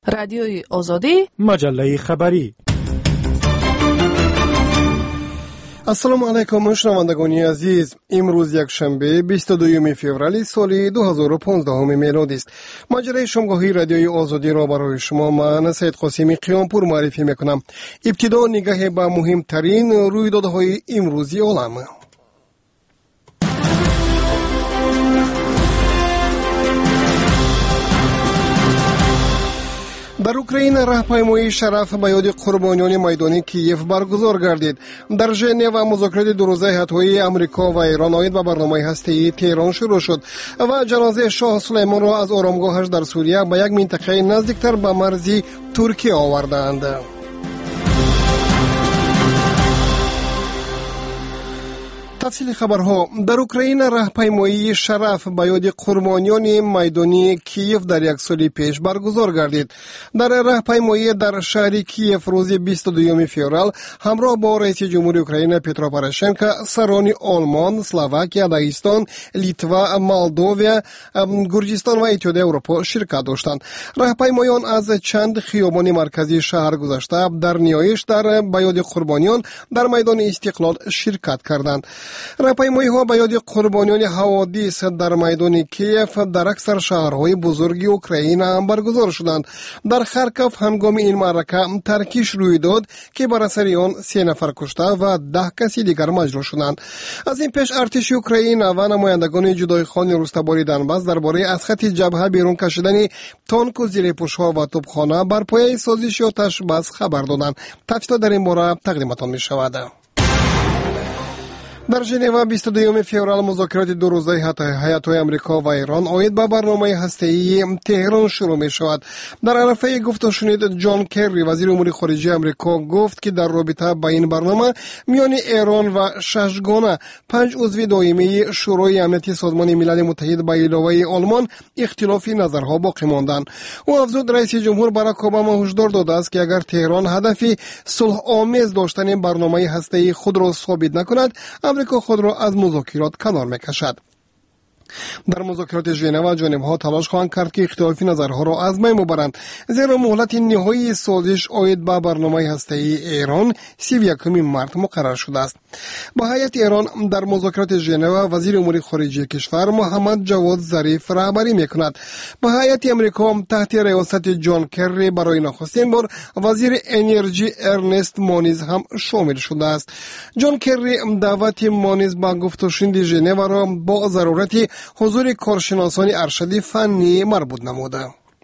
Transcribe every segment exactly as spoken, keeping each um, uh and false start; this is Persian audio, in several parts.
رادیوی آزادی، مجله خبری. السلام علیکم شنوندگان عزیز. امروز یک شنبه بیست و دوم فوریه سال دو هزار و پانزده میلادی است. مجله شامگاهی رادیوی آزادی را برای شما من سید قاسمی قیامپور معرفی میکنم. ابتدا نگاه به مهمترین رویدادهای امروزی عالم. در اوکراین راهپیمایی شرف به یاد قربانیان میدانی کیف برگزار گردید. در ژنو مذاکرات دو روزه هیئت‌های آمریکا و ایران عاید به برنامه هسته‌ای تهران شروع شد و جنازه شاه سلیمان را از آرامگاهش در سوریه به یک منطقه نزدیکتر به مرز ترکیه آوردند. تفصیل خبرها. در اوکراین راهپیمایی شرف به یاد قربانیان میدانی کیف در یک سال پیش برگزار گردید. در راهپیمایی در شهر کیف روز بیست و دوم فوریه همراه با رئیس جمهوری اوکراین پیترو پوروشنکو سران آلمان، اسلواکیه، داغستان، لیتوا، مولداویا، گرجستان و اتحادیه اروپا شرکت داشتند. راهپیمایان از چند خیابان مرکزی شهر گذشته در نیایش در به یاد قربانیان در میدان استقلال شرکت کردند. راهپیمایی ها به یاد قربانیان حوادث در میدان کیف در اکثر شهرهای بزرگ اوکراین هم برگزار شدند. در خارکوف هنگام این معرکه ترکیش روی داد که بر اثر آن سه نفر کشته و ده کسی دیگر مجروح شدند. از این پیش ارتش اوکراین و نمایندگان جدایخوان رستباری دنباس درباره از خط جبهه بیرون کشیدن تانک و زیرپوش‌ها و توپخانه بر پایه سازش آتش بس خبر دادند. تفصیلات در این باره تقدیمتان می شود. در ژنو بیست و دوم فوریه مذاکرات دو روزه هیئت‌های آمریکا و ایران عاید به برنامه هسته‌ای تهران شروع می شود. در عرفه گفته شنید جان کری وزیر امور خارجه آمریکا گفت که در رابطه با این برنامه میان ایران و ششگانه پنج عضو دائمی شورای امنیتی سازمان ملل متحد به علاوه آلمان اختلاف نظرها باقی ماندند. او افزود رئیس جمهور باراک اوباما هشدار داده است که اگر تهران هدفی صلح آمیز داشتن برنامه هسته‌ای خود را ثابت نکند، آمریکا خود را از مذاکرات کنار میکشد. در مذاکرات ژنو جانب‌ها تلاش خواهند کرد که اختلافی نظرها را از بین ببرند، زیرا مهلت نهایی سازش عاید به برنامه هسته‌ای ایران سی و یکم مارس مقرر شده است. با هیئت ایران در مذاکرات ژنو وزیر امور خارجه کشور محمد جواد ظریف رهبری میکند. با هیئت امریکا تحت ریاست جان کری برای نخستین بار وزیر انرژی ارنست مونیز هم شامل شده است. جان کری دعوت مونیز با گفت و شنود ژنو را با ضرورت حضور کارشناسان ارشدی فنی مربوط نموده.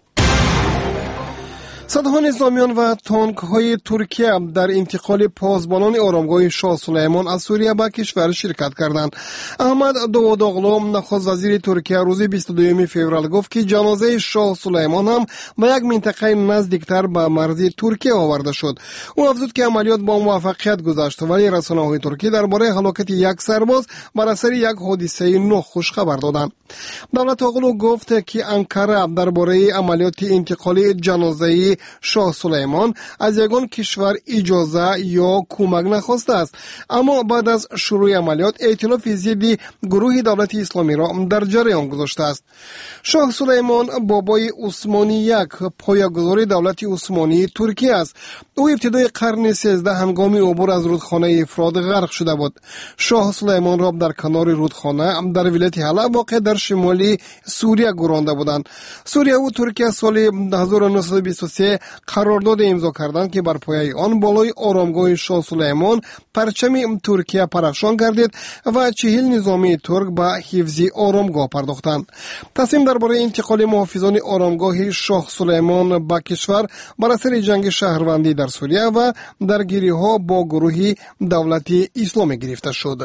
صدها نظامیان و تانک های ترکیه در انتقال پاسبانان آرامگاه شاه سلیمان از سوریه به کشور شرکت کردند. احمد داوودوغلو نخست وزیر ترکیه روز بیست و دوم فوریه گفت که جنازه شاه سلیمان هم به یک منطقه نزدیکتر به مرز ترکیه آورده شد. او افزود که عملیات با موفقیت گذشت، ولی رسانه‌های ترکی درباره هلاکت یک سرباز بر اثر یک حادثه ناخوش خبر دادند. داوودوغلو گفت که انقره درباره عملیات انتقال جنازه شاه سلیمان از یگان کشور اجازه یا کمک نخواسته است، اما بعد از شروع عملیات ائتلاف ضد گروه دولت اسلامی را در جریان گذاشته است. شاه سلیمان بابای عثمانی یک پایه‌گذار دولت عثمانی ترکیه است. او ابتدای قرن سیزده هنگام عبور از رودخانه افرات غرق شده بود. شاه سلیمان را در کنار رودخانه در ولایت حلب واقع در شمالی سوریه گرانده بودند. سوریه و ترکیه سال هزار و نهصد و بیست و سه قرارداد امضا کردند که بر پایه آن بالای آرامگاه شاه سلیمان پرچم ترکیه پرافشان گردید و چهل نظامی ترک به حفظ آرامگاه پرداختند. تصمیم درباره انتقال محافظان آرامگاه شاه سلیمان به کشور بر اثر جنگ شهروندی در سوریه و درگیری‌ها با گروه دولت اسلامی گرفته شد.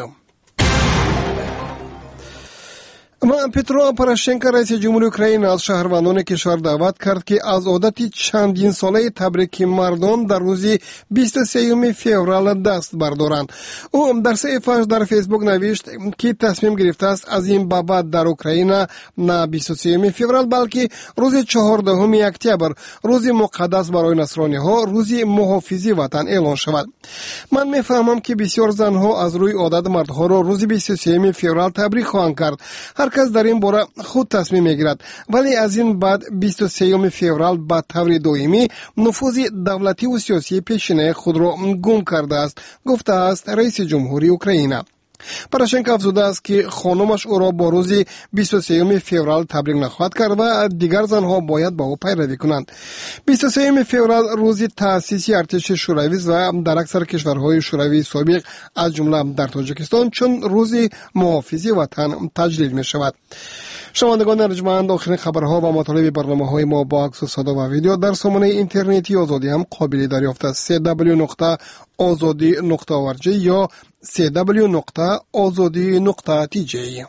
و پیترو پوروشنکو رئیس جمهوری اوکراین از شهروندان کشور دعوت کرد که از عادت چندین ساله تبریک مردم در روز بیست و سوم فوریه دست بردارند. او در صفحه‌اش در فیسبوک نوشت که تصمیم گرفته است از این بابت در اوکراین نه بیست و سوم فوریه بلکه روز چهاردهم اکتبر، روز مقدس برای نصرانی‌ها، روز محافظی وطن اعلان شود. من می‌فهمم که بسیار زن‌ها از روی عادت مردها را روز بیست و سوم فوریه تبریک خواهند کرد. هر کس در این باره خود تصمیم میگیرد، ولی از این بعد بیست و سوم فوریه به طور دائمی نفوذ دولتی و سیاسی پیشینه خود را گم کرده است، گفته است رئیس جمهوری اوکراین. پروشنکو افزوده است که خانمش او را با روز بیست و سوم فوریه تبریک نخواهد کرد و دیگر زنها باید با او پیروی کنند. بیست و سوم فوریه روز تأسیس ارتش شوروی و در اکثر کشورهای شوروی سابق از جمله در تاجیکستان چون روز محافظی وطن تجلیل می شود. شنوندگان ارجمند، آخرین خبرها و مطالب برنامه‌های ما با عکس و صدا و ویدیو در سامانه اینترنتی آزادی هم قابل دریافت است. سی دبلیو نقطه آزادی نقطه او آر جی یا سی دبلیو نقطه آزادی نقطه تی جی.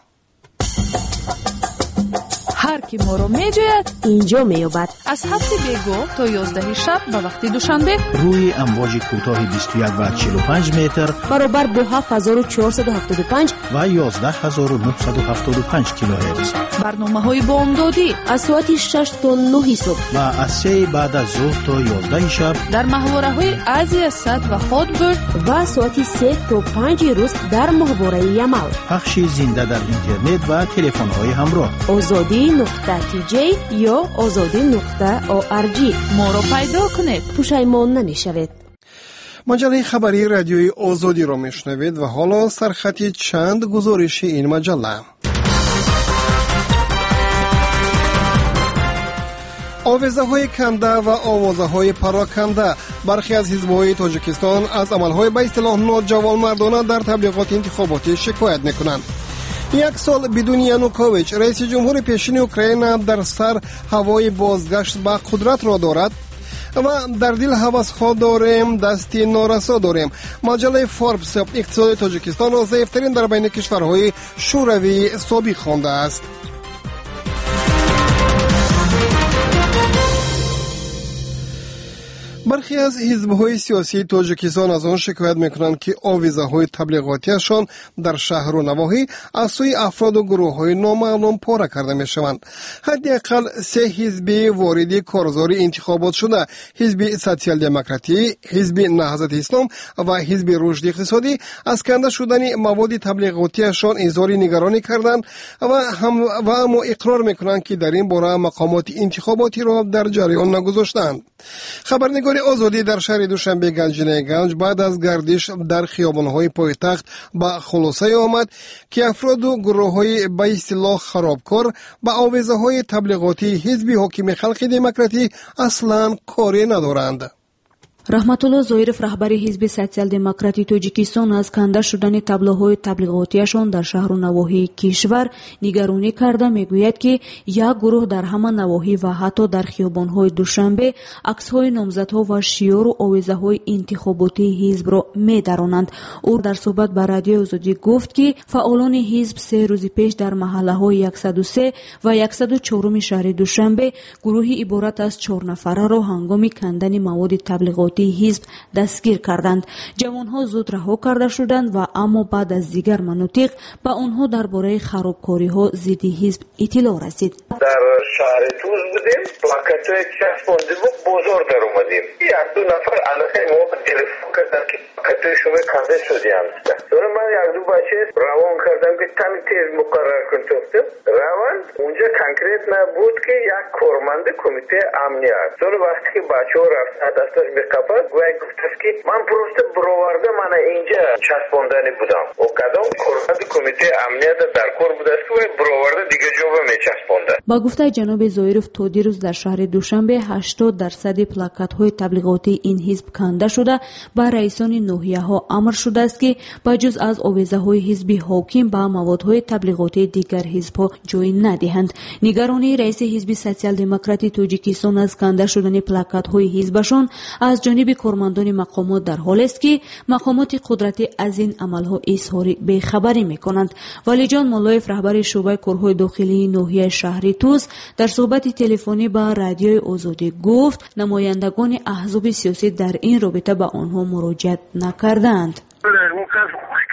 هر کی ما رو میجوید اینجا میابد. از هفت بیگو تا یازده شب به وقت دوشنبه روی امواج کوتاه بیست و یک و چهل و پنج متر برابر با هفت هزار و چهارصد و هفتاد و پنج و یازده هزار و نهصد و هفتاد و پنج کیلوهرتز. برنامه های بامدادی از ساعت شش تا نه صبح و از سه بعد از ظهر تا یازده شب در محوره های آزیا صد و هاتبرگ و ساعت سه تا پنج روز در محوره یمل. پخش زنده در اینترنت و تلفن های همراه. آزادی نقطه تی جی یا آزادی نقطه او آر جی. ما رو پیدا کنید، پشیمان نمیشوید. مجله خبری رادیوی آزادی را میشنوید و حالا سرخطی چند گزارش این مجله. آویزه های کنده و آوازه های پراکنده. برخی از حزب‌های تاجیکستان از عملهای به اصطلاح ناجوانمردانه در تبلیغات انتخاباتی شکایت میکنند. یک سال بدون یانوکوویچ رئیس جمهور پیشین اوکراین در سر هوای بازگشت به قدرت را دارد و در دل هوس‌ها داریم، دستی نارسا داریم. مجله فوربس اقتصاد تاجیکستان را ضعیف‌ترین در بین کشورهای شوروی سابق خوانده است. برخی از حزب‌های سیاسی تاجیکستان از آن شکایت می‌کنند که آویزه‌های تبلیغاتیشان در شهر و نواحی از سوی افراد و گروه‌های نامعلوم پاره کرده می‌شوند. حداقل سه حزب وارد کارزار انتخابات شده، حزب سوسیال دموکراتی، حزب نهضت اسلام و حزب رشد اقتصادی از کنده شدن مواد تبلیغاتیشان اظهار نگرانی کردند و هم و اما اقرار می‌کنند که در این باره مقامات انتخاباتی را در جریان نگذاشتند. خبرنگار آزادی در شهر دوشنبه گنجینه گنج بعد از گردش در خیابان‌های پایتخت به خلاصه آمد که افراد و گروه‌های به اصطلاح خرابکار با آویزه‌های تبلیغاتی حزب حاکم خلق دموکراتی اصلاً کاری ندارند. رحمت الله ظاهرов رهبر حزب سوسیال دموکراتی تاجیکستان از کنده شدن تابلوهای تبلیغاتیشان در شهر و نواحی کشور نگرانی کرده میگوید که یک گروه در همان نواحی و حتی در خیابان‌های دوشنبه عکس‌های نامزدها و شیار و آویزه‌های انتخاباتی حزب را می‌درانند. او در صحبت با رادیو آزادی گفت که فعالان حزب سه روز پیش در محله‌های صد و سه و صد و چهار شهر دوشنبه گروهی عبارت از چهار نفره را هنگام کندن مواد تبلیغاتی حزب دستگیر کردند. جوانها زود رها کرده شدند و اما بعد از دیگر مناطق به آنها درباره خرابکاری‌ها ضد حزب اطلاع رسید. در شهر توز بودیم، پلاکت‌های چسبانده بود، بازار در اومدیم. یک دو نفر علاقه ما به تلفن کردن که پلاکت‌های شما کنده شدی هست. sonra من یک دو بچه روان کردم که تمی تیز مقرر کن توفتم. روان اونجا کنکریت نبود که یک کارمند کمیته امنیت. sonra وقتی که بچه‌ها رفتن دستش به قفس گویا گفتش که من پروسته برآورده من اینجا چسباندنی بودم. و کدام کارمند کمیته امنیت در کار بود است که برآورده دیگه جواب میچسبونده. با گفته جناب ظاهرов تا دیروز در شهر دوشنبه هشتاد درصد پلاکت‌های تبلیغاتی این حزب کنده شده با رئیسان ناحیه‌ها امر شده است که بجز از آویزه‌های حزب حاکم با موادهای تبلیغاتی دیگر حزب‌ها جای ندهند. نگرانی رئیس حزب سوسیال دموکراتی تاجیکستان از کنده شدن پلاکت‌های حزبشان از جانب کارمندان مقامات در حال است که مقامات قدرتی از این عملها اظهار بی‌خبری می‌کنند. ولی جان مولایف رهبر شعبه کارهای داخلی ناحیه شهری توز در صحبت تلفنی با رادیوی آزادی گفت نمایندگان احزاب سیاسی در این رابطه به آنها مراجعت نکردند.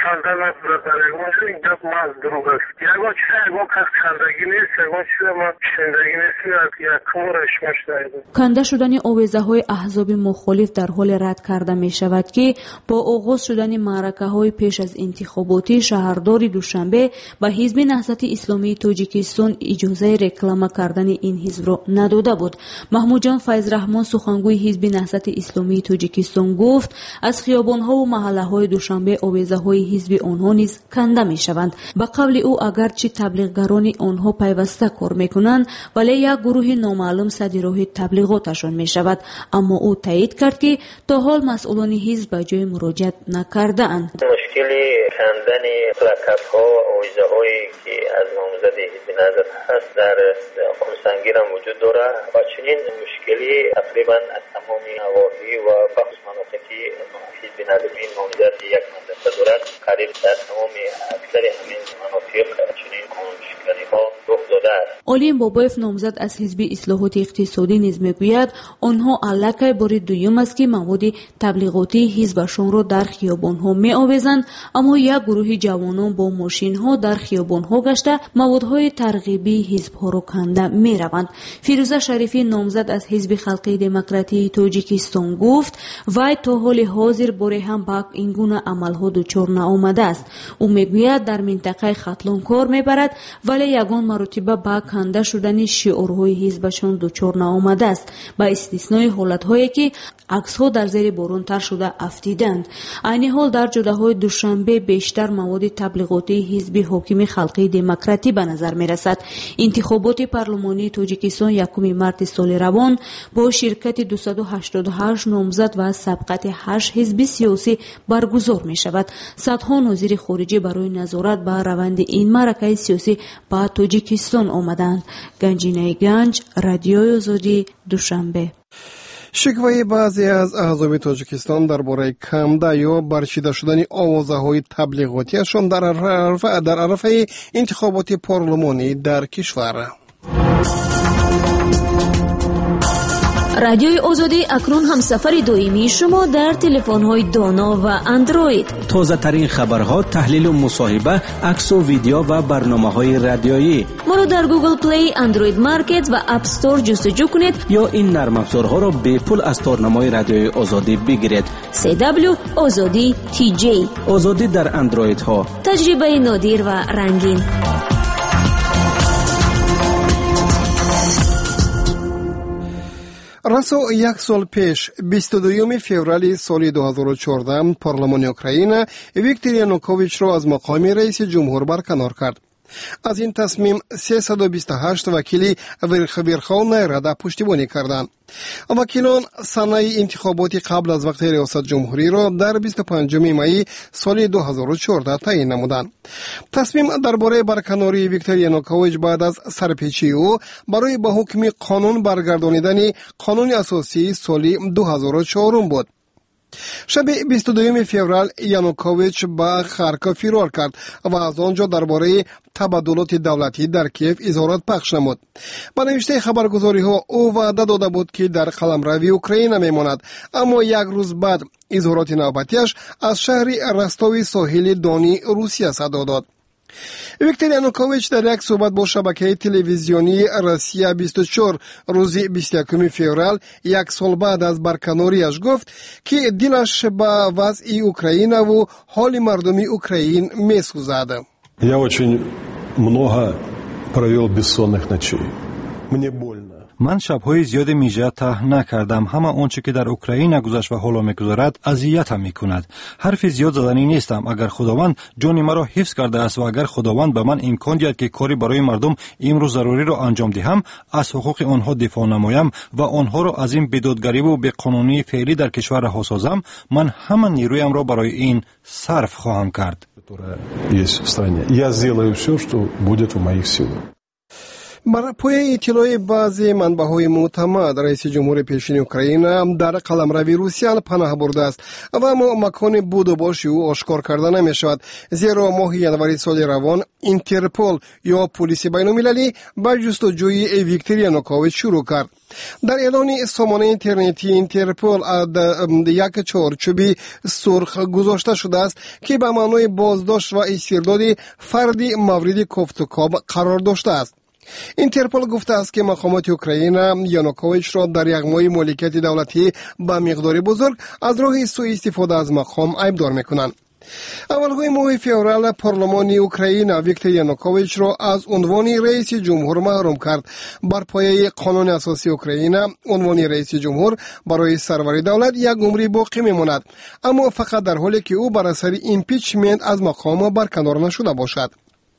خنده نبرده اونجا این گپ ماز دروغ است یکان چیز یکان کس خندگی نیست یکان چیز ما شندگی نیست یکم رشمش داریم. کنده شدن آویزه های احزاب مخالف در حال رد کرده می شود که با آغاز شدن معرکه های پیش از انتخاباتی شهردار دوشنبه به حزب نهضت اسلامی تاجیکستان اجازه رکلام کردن این حزب را نداده بود. محمود جان فیض رحمان سخنگوی حزب نهضت اسلامی تاجیکستان گفت از خیابان ها و محله های دوشنبه آویزه های حزب آنها نیز کنده می شوند. به قول او اگرچه تبلیغگران آنها پیوسته کار می کنند ولی یک گروه نامعلوم صدر راه تبلیغاتشان می شود. اما او تایید کرد که تا حال مسئولان حزب به جای مراجعت نکرده اند. مشکلی کندن پلاکت ها و آویزه هایی که از نامزد حزب نهضت هست در خرسنگیر هم وجود داره و چنین مشکلی تقریبا از تمام نواحی و بخش مناطقی حزب نهضت این نامزد یک منطقه دارد قریب در تمام اکثر همین مناطق چنین مشکلی ها رخ داده است. علیم بابایف نامزد از حزب اصلاحات اقتصادی نیز میگوید آنها علاقه بار دوم است که مواد تبلیغاتی حزبشان را در خیابانها می آویزند، اما یک گروه جوانان با ماشین ها در خیابانها گشته موادهای ترغیبی حزبها را کنده می روند. فیروزه شریفی نامزد از حزب خلقی دموکراتی تاجیکستان گفت وی تا حال حاضر باره هم با این گونه عملها دچار نآمده است. او میگوید در منطقه ختلان کار میبرد ولی یگان مرتبه با کنده شدن شعارهای حزبشان دچار نآمده است، با استثنای حالتهایی که عکس‌ها در زیر باران تر شده افتیدند. عین حال در جده‌های دوشنبه بیشتر مواد تبلیغاتی حزب حاکم خلقی دموکراتی به نظر می‌رسد. انتخابات پارلمانی تاجیکستان یکم مارس سال روان با شرکت دویست و هشتاد و هشت نامزد و سبقت هشت حزب سیاسی برگزار می‌شود. صدها ناظر خارجی برای نظارت بر روند این معرکه سیاسی به تاجیکستان آمدند. گنجینه گنج، رادیوی آزادی، دوشنبه. شکوای بعضی از اعضای تاجیکستان درباره کمده یا برچیده شدن آوازه‌های تبلیغاتیشان در عرفه در عرفه انتخابات پارلمانی در کشور. رادیوی آزادی اکنون هم سفر دائمی شما در تلفن‌های دانا و اندروید. تازه ترین خبرها، تحلیل و مصاحبه، عکس و ویدیو و برنامه‌های رادیویی. ما را در گوگل پلی، اندروید مارکت و اپ استور جستجو کنید یا این نرم افزارها را به پول از تارنمای رادیوی آزادی بگیرید. سی دبلیو آزادی تی جی. آزادی در اندروید ها. تجربه نادر و رنگین. راسو یک سال پیش بیست و دوم فوریه سال دو هزار و چهارده پارلمان اوکراین ویکتور یانوکوویچ را از مقام رئیس جمهور برکنار کرد. از این تصمیم سیصد و بیست و هشت وکیل ورخوای رده پشتیبانی کردند. وکیلان سنه انتخابات قبل از وقت ریاست جمهوری را در بیست و پنجم می سال دو هزار و چهارده تعیین نمودند. تصمیم درباره برکناری ویکتور یانوکوویچ بعد از سرپیچی او برای به حکم قانون برگردانیدن قانون اساسی سال دو هزار و چهار بود. شب بیست و دوم فوریه یانوکوویچ به خارکوف فرار کرد و از آنجا درباره تبادلات دولتی در کیف اظهارات پخش نمود. با نوشته خبرگزاری ها او وعده داده بود که در قلمروی اوکراین میماند، اما یک روز بعد اظهارات نوبتیش از شهر رستاوی ساحل دانی روسیه صدا داد. ویکتور یانوکوویچ در یک صحبت با شبکه تلویزیونی روسیه بیست و چهار روز بیست و یکم فوریه یک سال بعد از برکناریش گفت که دلش به وضع اوکراین و حال مردم اوکراین میسوزد. Я очень много провел бессонных ночей. Мне больно. من شب‌های زیاد میجه ته نکردم. همه آنچه که در اوکراین گذشت و حالا میگذرد اذیتم میکند. حرف زیاد زدنی نیستم. اگر خداوند جان مرا حفظ کرده است و اگر خداوند به من امکان دهد که کاری برای مردم امروز ضروری را انجام دهم، از حقوق آنها دفاع نمایم و آنها را از این بدادگری و به قانونی فعلی در کشور رها سازم، من همه نیرویم را برای این صرف خواهم کرد. Я сделаю все, что будет в моих силах. بر پایه اطلاع بعضی منبع‌های معتمد، رئیس جمهور پیشین اوکراین در قلمروی روسیه پناه برده است و اما مکان بود و باش او آشکار کرده نمی شود، زیرا ماه ینوری سال روان اینترپول یا پلیس بین‌المللی با جستجوی ویکتور یانوکوویچ شروع کرد. در اعلان سامانه اینترنتی اینترپول یک چارچوبی سرخ گذاشته شده است که به معنای بازداشت و استرداد فردی مورد کوفتوکاب قرار داشته است. اینترپول گفته است که مقامات اوکراین یانوکوویچ را در یک ماه مالکیت دولتی به مقدار بزرگ از راه سوء استفاده از مقام عیبدار میکنند. اولهای ماه فوریه پارلمان اوکراین ویکتور یانوکوویچ را از عنوان رئیس جمهور محروم کرد. بر پایه قانون اساسی اوکراین عنوان رئیس جمهور برای سروری دولت یک عمری باقی میماند، اما فقط در حالی که او بر اثر ایمپیچمنت از مقام برکنار نشده باشد.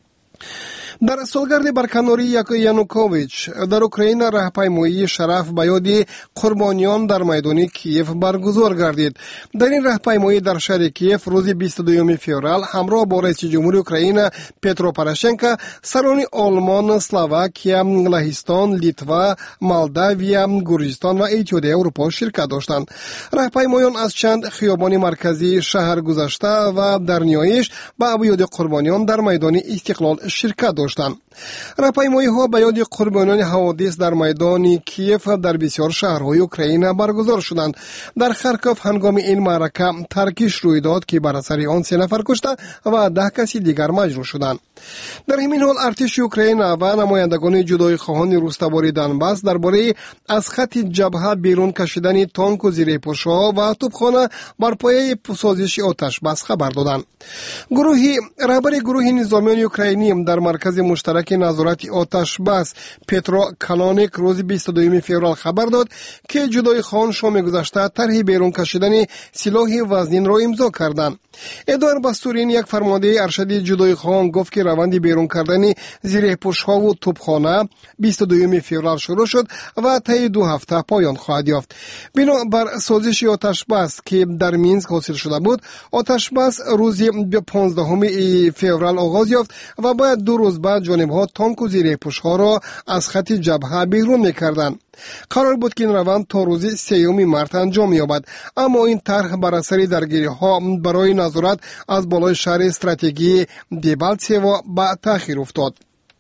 در سالگرد برکناری یانوکوویچ در اوکراین راهپیمایی شرف به یاد قربانیان در میدان کیف برگزار گردید. در این راهپیمایی در شهر کیف روز بیست و دوم فوریه همراه با رئیس جمهور اوکراین پترو پروشنکو سران آلمان، اسلواکیه، لهستان، لیتوا، مولداویا، گرجستان و اتحادیه اروپا شرکت داشتند. راهپیمایان از چند خیابان مرکزی شهر گذشته و در نیایش به یاد قربانیان در میدان استقلال شرکت داشتند. راهپیمایی ها به یاد قربانیان حوادث در میدان کیف در بسیار شهرهای اوکراین برگزار شدند. در خارکوف هنگام این معرکه ترکیش روی داد که بر اثر آن سه نفر کشته و ده کسی دیگر مجروح شدند. در همین حال ارتش اوکراین و نمایندگان جدای خواهان روستاوار دنباس درباره از خط جبهه بیرون کشیدن تانک و زیرپوش‌ها و توپخانه بر پایه سازش آتش بس خبر دادند. گروهی رهبر گروه نظامیان اوکراینی در مرکز مشترک نظارت آتش بس پترو کانونیک روز بیست و دوم فوریه خبر داد که جدای خواهان شام گذشته طرح بیرون کشیدن سلاح وزنین را امضا کردند. ادوار باستورین یک فرمانده ارشد جدای خواهان گفت که روند بیرون کردن زیرپوش‌ها و توپخانه بیست و دوم فوریه شروع شد و طی دو هفته پایان خواهد یافت. بنا بر سازش آتش بس که در مینسک حاصل شده بود، آتش بس روز پانزدهم فوریه آغاز یافت و باید دو روز بعد جانب‌ها تانک و زیرپوش‌ها را از خط جبهه بیرون می‌کردند. قرار بود که این روند تا روز سوم مارس انجام یابد، اما این طرح بر اثر درگیری‌ها برای نظارت از بالای شهر استراتژی دبالتسیو به تأخیر افتاد.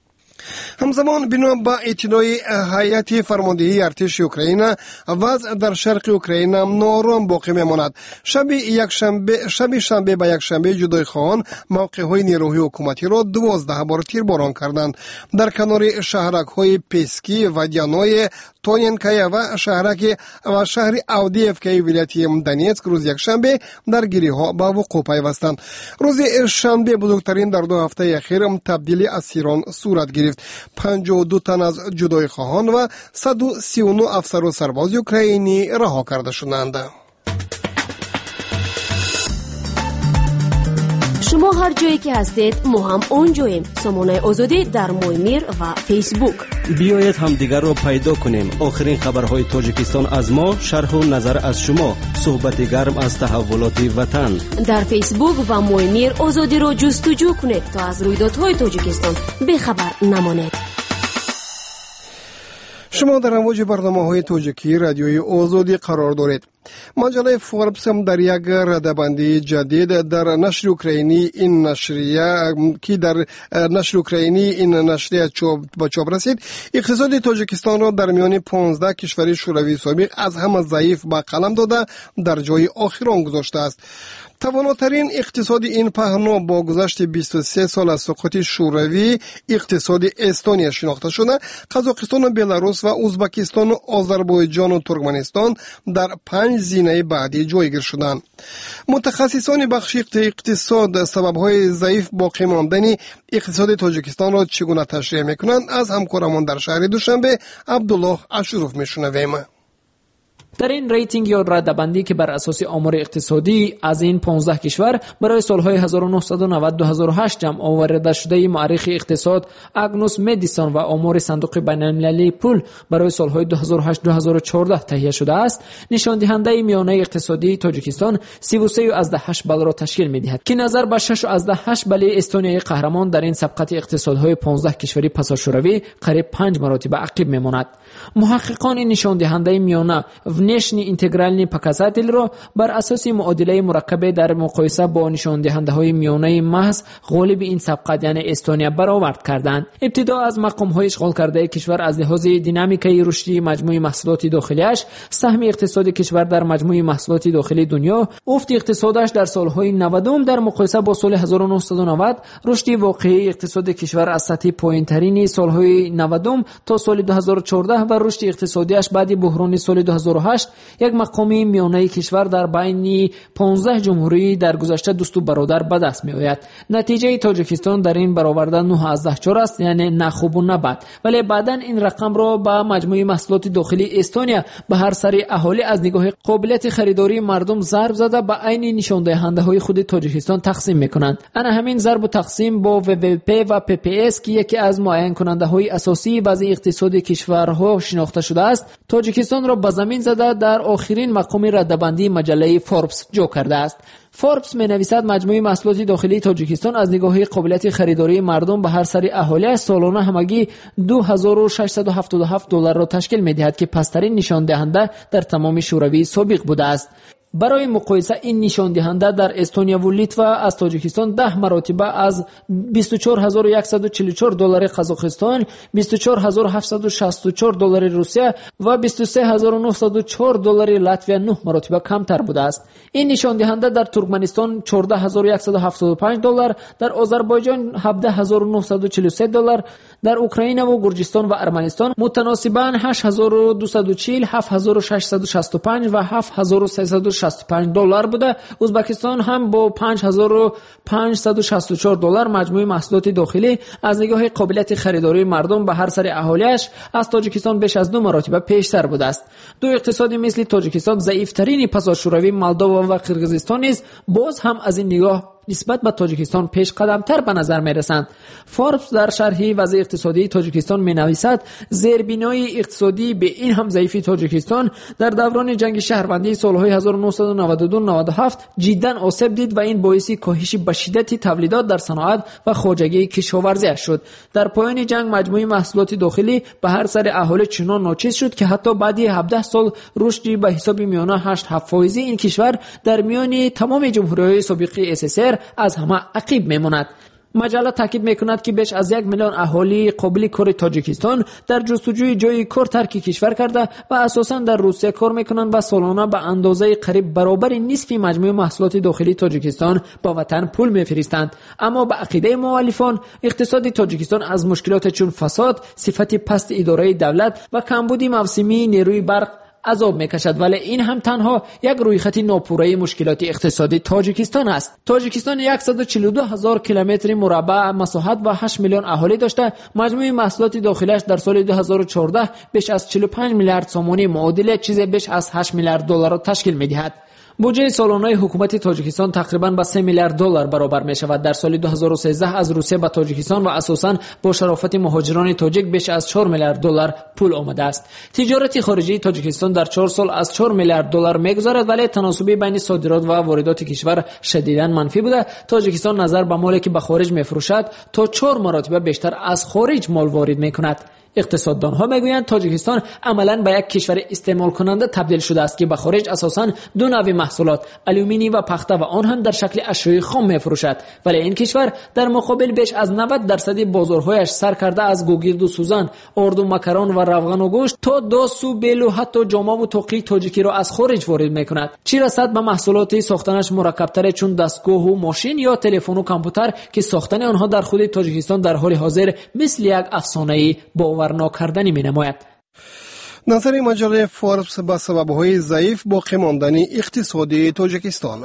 همزمان بنا با اطلاع هیئت فرماندهی ارتش اوکراین، وضع در شرق اوکراین ناآرام باقی میماند. شب یک شنبه شب شنبه به یک شنبه جدای خواهان موقع‌های نیروهای حکومتی را دوازده بار تیرباران کردند. در کنار شهرک‌های پسکی و دیانای توینکایا و شهرک و شهر اودیفکای ولایت دونیتسک روز یک شنبه درگیری‌ها به وقوع پیوستند. روز شنبه بزرگترین در دو هفته اخیر تبدیل اسیران صورت گرفت. پنجاه و دو تن از جدای خواهان و صد و سی و نه افسر و سرباز اوکراینی رها کرده شدند. شما هر جایی که هستید ما هم اونجاییم. سامانه آزادی در مویمیر و فیسبوک. بیایید هم دیگر را پیدا کنیم. آخرین خبرهای تاجیکستان از ما، شرح و نظر از شما، صحبت گرم از تحولات وطن. در فیسبوک و مویمیر آزادی را جستجو کنید تا از رویدادهای تاجیکستان بخبر نمانید. شما در امواج برنامه‌های تاجیکی رادیوی آزادی قرار دارید. مجله فوربس هم در یک رده‌بندی جدید در نشر اوکراینی این نشریه که در نشر اوکراینی این نشریه به چاپ رسید، اقتصاد تاجیکستان را در میان پانزده کشور شوروی سابق از همه ضعیف به قلم داده در جای آخران گذاشته است. تواناترین اقتصاد این پهنا با گذشت بیست و سه سال از سقوط شوروی اقتصاد استونیا شناخته شده. قزاقستان و بلاروس و ازبکستان و آذربایجان و ترکمنستان در پنج زینه بعدی جایگیر شدند. متخصصان بخش اقتصاد سبب‌های ضعیف باقی ماندن اقتصاد تاجیکستان را چگونه تشریح می‌کنند از همکارمان در شهر دوشنبه عبدالله اشروف می‌شنویم. در این ریتینگ یا رده‌بندی که بر اساس آمار اقتصادی از این پانزده کشور برای سالهای هزار و نهصد و نود تا دو هزار و هشت جمع آورده شده مؤرخ اقتصاد اگنوس مدیسون و آمار صندوق بین‌المللی پول برای سالهای دو هزار و هشت تا دو هزار و چهارده تهیه شده است، نشان دهنده میانه اقتصادی تاجیکستان سی و سه و هشت بله را تشکیل می‌دهد که نظر به شش و هشت بله استونیای قهرمان در این سبقت اقتصادهای پانزده کشوری پساشوروی قریب پنج مراتب عقب میماند. محققان این نشان دهنده میانه ونشنی اینتگرالنی پاکازاتل را بر اساس معادله مرکب در مقایسه با نشان دهنده های میانه محض غالب این سبقت یعنی استونیا برآورد کردند. ابتدا از مقام های اشغال کرده کشور از لحاظ دینامیکای رشدی مجموع محصولات داخلیش، سهم اقتصادی کشور در مجموع محصولات داخلی دنیا، افت اقتصادش در سالهای نود در مقایسه با سال هزار و نهصد و نود، رشد واقعی اقتصاد کشور از سطح پایین‌ترین سالهای نود تا سال دو هزار و چهارده و رشد اقتصادیش بعد بحران سال دو هزار و هشت، یک مقام میانه کشور در بین پانزده جمهوری در گذشته دوست و برادر به دست می آید. نتیجه تاجیکستان در این برآورده نه و چهار است، یعنی نه خوب و نه بد، ولی بعداً این رقم را با مجموع محصولات داخلی استونیا به هر سری اهالی از نگاه قابلیت خریداری مردم ضرب زده به عین نشان دهنده های خود تاجیکستان تقسیم میکنند. انا همین ضرب و تقسیم با وی وی پی و پی پی اس که یکی از معین کننده های اساسی وضع اقتصادی کشورها شناخته شده است، تاجیکستان را به زمین زده در آخرین مقام رده‌بندی مجله فوربس جو کرده است. فوربس می نویسد مجموع محصولات داخلی تاجیکستان از نگاه قابلیت خریداری مردم به هر سری اهالی سالانه همگی دو هزار و ششصد و هفتاد و هفت دلار را تشکیل می دهد که پسترین نشان دهنده در تمام شوروی سابق بوده است. برای مقایسه این نشان دهنده در استونیا و لیتوا از تاجیکستان ده مراتب از بیست و چهار هزار و صد و چهل و چهار دلار قزاقستان، بیست و چهار هزار و هفتصد و شصت و چهار دلار روسیه و بیست و سه هزار و نهصد و چهار دلار لاتویا نه مراتب کمتر بوده است. این نشان دهنده در ترکمنستان چهارده هزار و صد و هفتاد و پنج دلار، در آذربایجان هفده هزار و نهصد و چهل و سه دلار، در اوکراین و گرجستان و ارمنستان متناسباً هشت هزار و دویست و چهل، هفت هزار و ششصد و شصت و پنج و هفت هزار و سیصد و شصت و پنج دلار بوده. ازبکستان هم با پنج هزار و پانصد و شصت و چهار دلار مجموع محصولات داخلی از نگاه قابلیت خریداری مردم به هر سری اهالیش از تاجیکستان بیش از دو مراتب پیشتر بوده است. دو اقتصادی مثل تاجیکستان ضعیف‌ترین پساشوروی مولداوا و قرقیزستان نیز باز هم از این نگاه نسبت به تاجیکستان پیش قدمتر به نظر می رسند. فوربس در شرح وضع اقتصادی تاجیکستان می نویسد زیربنای اقتصادی به این هم ضعیفی تاجیکستان در دوران جنگ شهروندی سالهای هزار و نهصد و نود و دو نود و هفت جدا آسیب دید و این باعث کاهش به شدت تولیدات در صنعت و خواجگی کشاورزی شد. در پایان جنگ مجموع محصولات داخلی به هر سر اهالی چنان ناچیز شد که حتی بعد هفده سال رشد به حساب میانه هشت فاصله این کشور در میان تمام جمهوری‌های سابق اس اس ار از همه عقب میماند. مجله تاکید میکند که بیش از یک میلیون اهالی قابل کار تاجیکستان در جستجوی جای کار ترک کشور کرده و اساساً در روسیه کار میکنند و سالانه به اندازه قریب برابر نصف مجموع محصولات داخلی تاجیکستان با وطن پول میفرستند. اما به عقیده مؤلفان اقتصاد تاجیکستان از مشکلات چون فساد، صفت پست اداره دولت و کمبود موسمی نیروی برق عذاب میکشد، ولی این هم تنها یک رویخط ناپوره مشکلات اقتصادی تاجیکستان است. تاجیکستان صد و چهل و دو هزار کیلومتر مربع مساحت و هشت میلیون اهالی داشته. مجموع محصولات داخلیش در سال دو هزار و چهارده بیش از چهل و پنج میلیارد سومانی معادل چیز بیش از هشت میلیارد دلار را تشکیل میدهد. بودجه سالانه حکومت تاجیکستان تقریباً به سه میلیارد دلار برابر می شود. در سال دو هزار و سیزده از روسیه به تاجیکستان و اساساً با شرافت مهاجران تاجیک بیش از چهار میلیارد دلار پول آمده است. تجارت خارجی تاجیکستان در چهار سال از چهار میلیارد دلار میگذرد، ولی تناسبی بین صادرات و واردات کشور شدیداً منفی بوده. تاجیکستان نظر به مالی که به خارج میفروشد تا چهار مرتبه بیشتر از خارج مال وارد میکند. اقتصاددان ها میگویند تاجیکستان عملاً به یک کشور استعمال کننده تبدیل شده است که به خارج اساساً دو نوع محصولات آلومینی و پخته و آن هم در شکل اشیاء خام میفروشد، ولی این کشور در مقابل بیش از نود درصد بازارهایش سر کرده از گوگرد و سوزن، آرد و مکران و روغن و گوشت تا داس و بیل و حتی جامه و توقی تاجیکی را از خارج وارد میکند. چه رسد به محصولات ساختنش مرکب‌تر چون دستگاه و ماشین یا تلفن و کامپیوتر که ساختن آنها در خود تاجیکستان در حال حاضر مثل یک افسانه‌ای باور نکردنی می‌نماید. نظر مجله فوربس به سبب‌های ضعیف باقی ماندن اقتصادی تاجیکستان.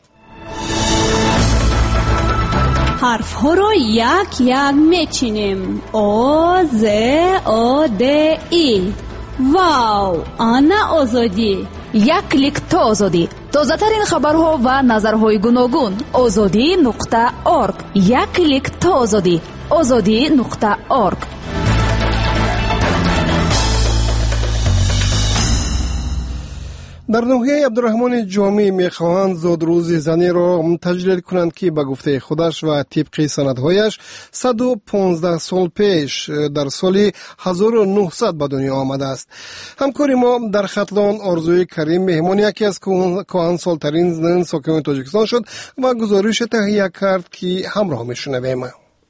حرف ها را یک یک میچینیم. آ ز آ د ای واو، آنا آزادی. یک کلیک تا آزادی. تازه‌ترین خبرها و نظرهای گوناگون. آزادی نقطه اورگ. یک کلیک تا آزادی. آزادی نقطه اورگ. در ناحیه عبدالرحمن جامی میخواهند زادروز زنی را تجلیل کنند که به گفته خودش و طبق سندهایش صد و پانزده سال پیش در سال هزار و نهصد به دنیا آمده است. همکاری ما در ختلان آرزوی کریم مهمان یکی از کهنسال‌ترین زنان ساکن تاجیکستان شد و گزارش تهیه کرد که همراه میشنویم.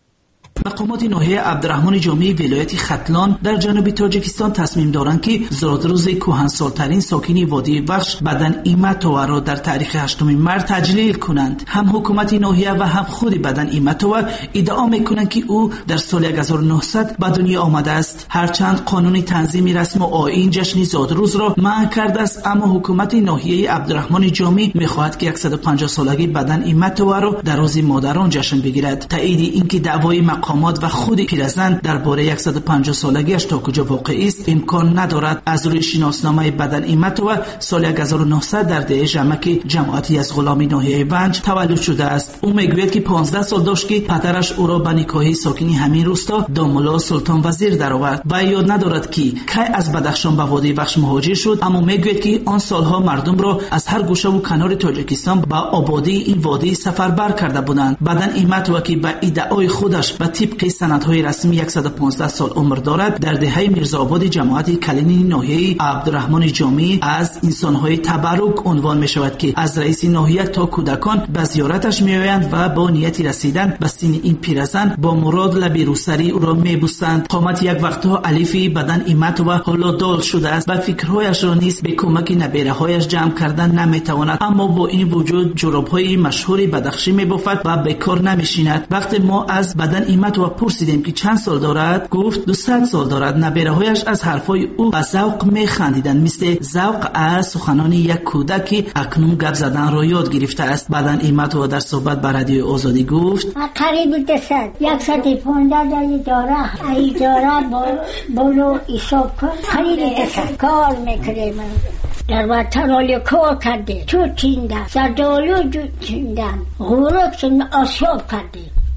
مقامات ناحیه عبدالرحمن جامی ولایت ختلان در جنوب تاجیکستان تصمیم دارند که زادروز کهنسال‌ترین ساکنی وادی وخش بدن ایمتوه را در تاریخ هشتم مارس تجلیل کنند. هم حکومت ناحیه و هم خود بدن ایمتوه ادعا میکنند که او در سال هزار و نهصد به دنیا آمده است. هرچند قانون تنظیم رسم و آیین جشن زادروز را منع کرده است، اما حکومت ناحیه عبدالرحمن جامی میخواهد که صد و پنجاه سالگی بدن ایمتوه را در روز مادران جشن بگیرد. تایید اینکه دعوای مقامات و خود پیرزن درباره صد و پنجاه سالگیش تا کجا واقعی است امکان ندارد. از روی شناسنامه بدن ایمتوه سال هزار و نهصد در ده جمعک جماعتی از غلامی ناحیه ونج تولد شده است. او میگوید که پانزده سال داشت که پدرش او را به نکاح ساکنی همین روستا داملا سلطان وزیر درآورد و یاد ندارد که کی از بدخشان به وادی وخش مهاجر شد، اما میگوید که آن سالها مردم را از هر گوشه و کنار تاجیکستان به آبادی این وادی سفربر کرده بودند. بدن ایمتوه که به ادعای خودش و طبق سندهای رسمی صد و پانزده سال عمر دارد در دهه میرزاآباد جماعت کلینی ناحیه عبدالرحمن جامی از انسانهای تبرک عنوان می شود که از رئیس ناحیه تا کودکان به زیارتش می آیند و با نیت رسیدن به سن این پیرزن با مراد لبی روسری او را می بوسند. قامت یک وقتها الفی بدن ایمت و حالا دال شده است و فکرهایش را نیز به کمک نبیره هایش جمع کردن نمی تواند، اما با این وجود جوراب‌های مشهوری بدخشی می بافد و به کار نمی شیند. وقتی ما از بدن ایمت و پرسیدیم که چند سال دارد، گفت دویست سال دارد. نبیره‌هایش از حرفای او با ذوق می‌خندیدند، مثل ذوق از سخنان یک کودک که اکنون گپ زدن را یاد گرفته است. بعدن ایمت و در صحبت با رادیو آزادی گفت قریب دویست صد و پانزده داره ایجاره با بولو حساب کن قریب دویست کار می‌کنیم. در وطن حالی کار کرده، تو چیندم سردالو جو چیندم غروب چند آسیاب کرده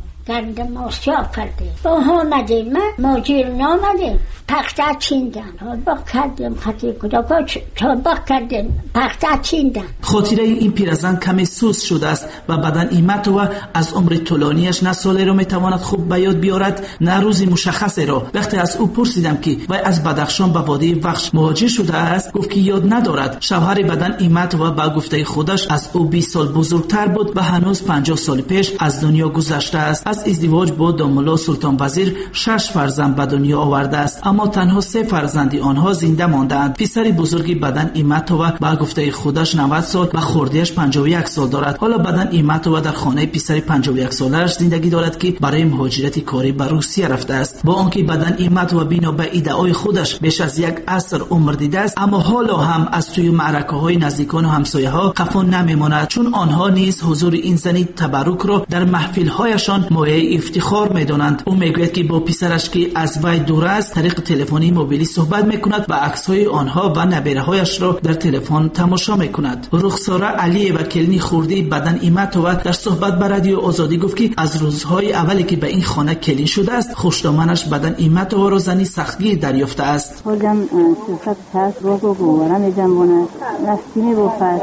گندم آسیاب کرده با آمدیم ماجیر نامدیم پخته چیندن با کردیم خطی کودکا چابق کردیم پخته چیندن. خاطره این پیرزن کمی سوس شده است و بدن ایمت و از عمر طولانیش نه سالی را میتواند خوب به یاد بیارد نه روزی مشخصی را. وقتی از او پرسیدم که وی از بدخشان به وادی وخش مهاجر شده است، گفت که یاد ندارد. شوهر بدن ایمت و با گفته خودش از او بیست سال بزرگتر بود و هنوز پنجاه سال پیش از دنیا گذشته است. از ازدواج با داملا سلطان وزیر شش فرزند به دنیا آورده است، اما تنها سه فرزندی آنها زنده ماندند. پسر بزرگی بدن ایمتوه با گفته خودش نود سال و خردیش پنجاه و یک سال دارد. حالا بدن ایمتوه در خانه پسر پنجاه و یک سالش زندگی دارد که برای مهاجرت کاری به روسیه رفته است. با آنکه بدن ایمتوه بینا به ادعای خودش بیش از یک عصر عمر دیده است، اما حالا هم از توی معرکه‌های نزدیکان و همسایه‌ها خفا نمیماند، چون آنها نیز حضور این زنی تبرک را در محفل‌هایشان مایه افتخار می‌دانند. او میگوید که با پسرش که از وی دور است طریق تلفنی موبیلی صحبت میکند و عکس‌های آنها و نبیره‌هایش را در تلفن تماشا میکند. رخساره علی و کلینی خوردی بدن ایمتوه در صحبت با رادیو آزادی گفت که از روزهای اولی که به این خانه کلین شده است، خوشدامنش بدن ایمتوه را زنی سختگیر دریافته است. خودم صحبت هست رو رو گوارا میجنبونه نستیمی بفرد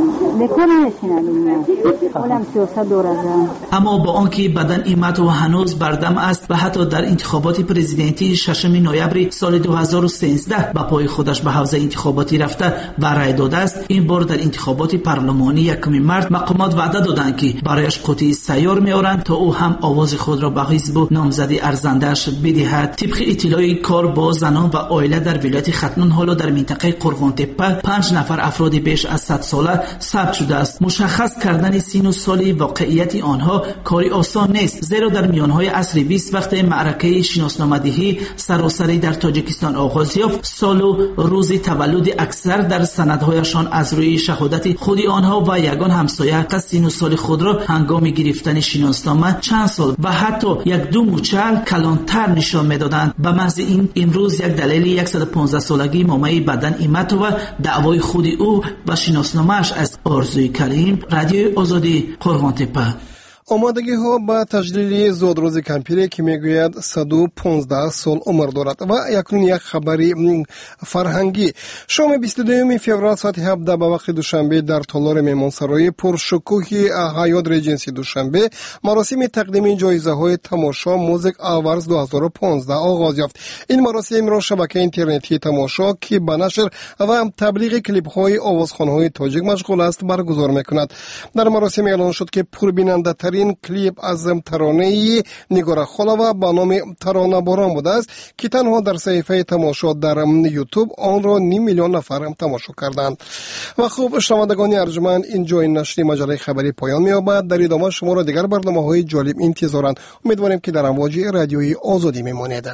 بکن نشینم خودم سیاست دورزم. اما با آنکه بدن ایمتوه هنوز بردم است و حتی در انتخابات پرزیدنتی ششم نوامبر سال دو هزار و سیزده با پای خودش به حوزه انتخاباتی رفته و رای داده است. این بار در انتخابات پارلمانی یکم مارس مقامات وعده دادند که برایش قوطی سیار میآورند تا او هم آواز خود را به حزب نامزدی ارزنده‌اش بدهد. طبق اطلاع کار با زنان و عائله در ولایت ختلان حالا در منطقه قرغان تپه پنج نفر افراد بیش از صد ساله ثبت ثبت شده است. مشخص کردن سین و سال واقعیت آنها کاری آسان نیست، زیرا در میانهای عصر بیست وقت معرکه شناسنامه‌دهی سراسری در تاجیکستان آغاز یافت، سال و روز تولد اکثر در سندهایشان از روی شهادت خود آنها و یگان همسایه سین و سال خود را هنگام گرفتن شناسنامه چند سال و حتی یک دو موچل کلانتر نشان میدادند. به محض این امروز یک دلیل صد و پانزده سالگی مامای بدن ایمت و دعوای خود او و شناسنامه‌اش از آرزوی کریم. رادیو آزادی، قرغانتپه. آمادگی ها به تجلیل زودروز کمپیری که میگوید صد و پانزده سال عمر دارد. و یکنون یک خبری فرهنگی. شام بیست و دوم فوریه ساعت هفده به وقت دوشنبه در تالار مهمانسرای پرشکوهی حیات ریجنسی دوشنبه مراسم تقدیم جایزه های تماشا موزیک آوارز دو هزار و پانزده آغاز یافت. این مراسم را شبکه اینترنتی تماشا که به نشر و تبلیغ کلیپ های آوازخوان های تاجیک مشغول است برگزار میکند. در مراسم اعلان شد که پربیننده ترین کلیپ از ترانه نگار خلوا با نام ترانه باران بوده است که تنها در صفحه تماشا در یوتیوب آن را نیم میلیون نفر تماشا کردند. و خوب شنوندگان ارجمند، اینجا این نشر مجله خبری پایان می‌یابد. در ادامه شما را دیگر برنامه‌های جالب انتظارند. امیدواریم که در امواج رادیوی آزادی میمانید.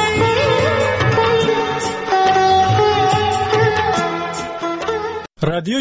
رادیو